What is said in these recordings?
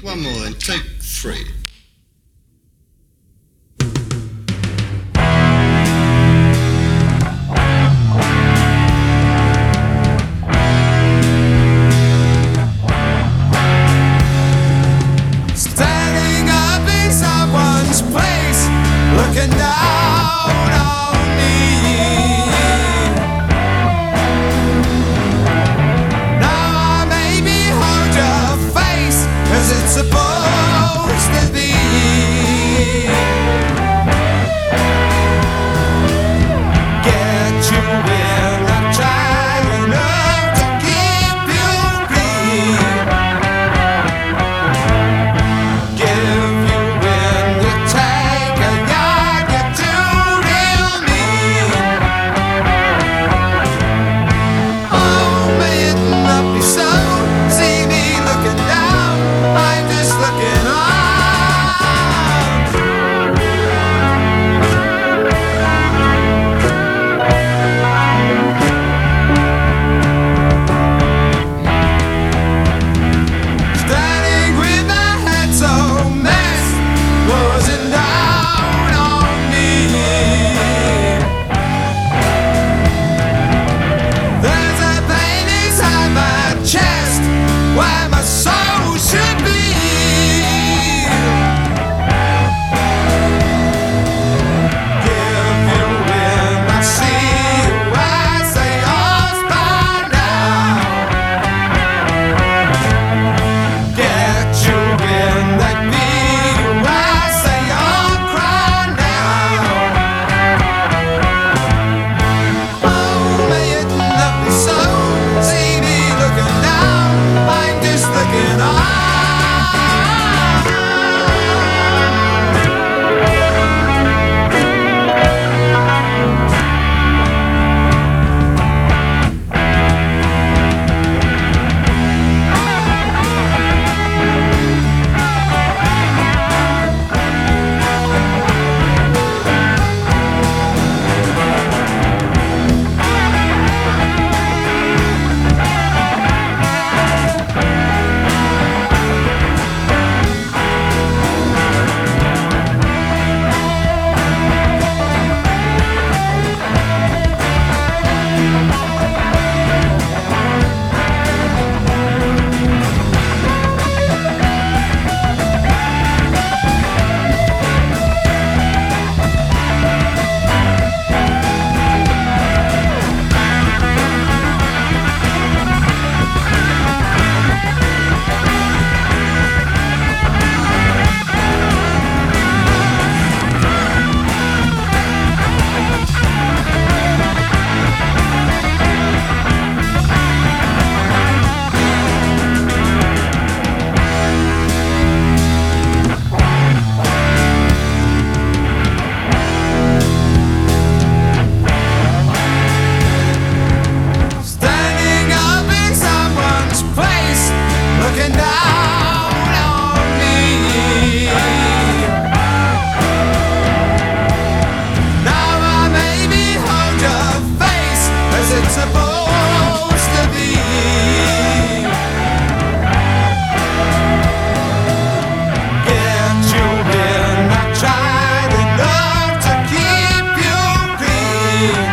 One more then, take 3. Standing up in someone's place, looking down on me. Now I maybe hold your face as it's supposed to be. Get you in, I'm trying enough to keep you clean. Give you in, you take a yard, you do real mean. Oh, may it not be so. See me looking down, I'm just looking up. Standing with my head so messed, closing down on me. There's a pain inside my chest where my soul should be. Give you in, I see you as they are by now. Get you in, that be you as they all cry now. Oh, may it not be so. See me looking down, I'm just looking up. Standing up in someone's place, looking down on me. Now I maybe hold your face as it's supposed to be. Get you in, I tried enough to keep you clean.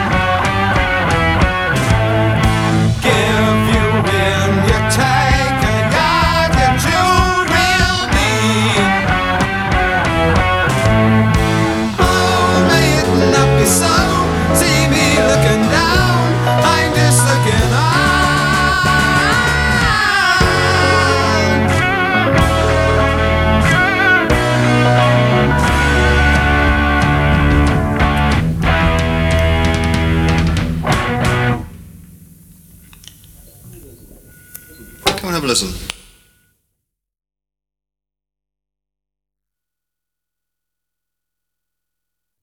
Give you in, you take a yard, you do real mean. Oh, may it not be so. See me looking down, I'm just looking up. Come and have a listen.